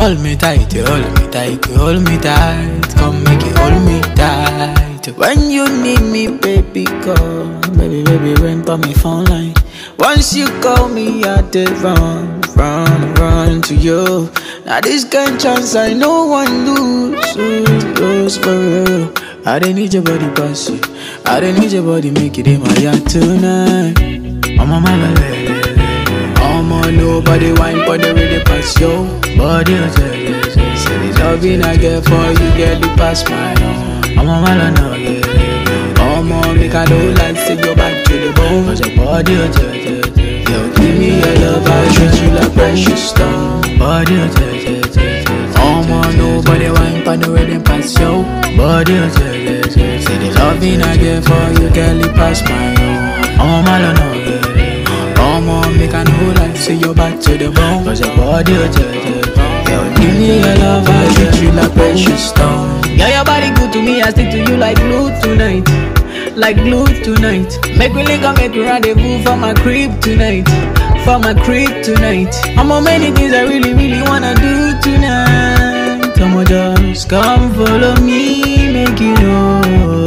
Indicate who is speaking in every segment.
Speaker 1: Hold me tight, you hold me tight, you hold me tight. Come make you hold me tight. When you need me, baby, call. Baby, baby, ring for me phone line. Once you call me, I did run to you. Now this kind chance I no one lose for real. I didn't need your body pass you. I didn't need your body make it in my yard tonight. I'm on my lady. I'm on nobody wine for the really pass yo. Body say the loving I get for you get the pass my own. I'm on my lady. I'm on make I don't like say go back to the bone. Cause your body yo, give me your love, I treat you like precious stone. Body I'm on nobody wine for the really pass yo. Body say the loving I get for you get the pass my own. I'm on my lady. Come on, make I know like say you're back to the bone. Cause your body yo, give me your love, I treat you like precious stone. Yeah, your body good to me, I stick to you like glue tonight. Like glue tonight. Make me link up, make me rendezvous for my crib tonight. For my crib tonight. I'm on many things I really, really wanna do tonight. Come on, just come follow me, make you know.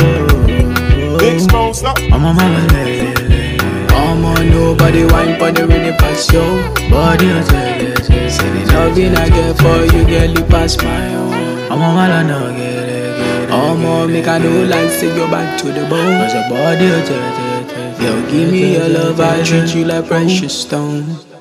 Speaker 1: I'm on my lady. I'm on nobody wine for the really pass yo. Body say the loving I get for you get the pass my own. I'm on my no get it. I'm on make I know like say go back to the bone. Cause your body yo, give me your love, I treat you like precious stone.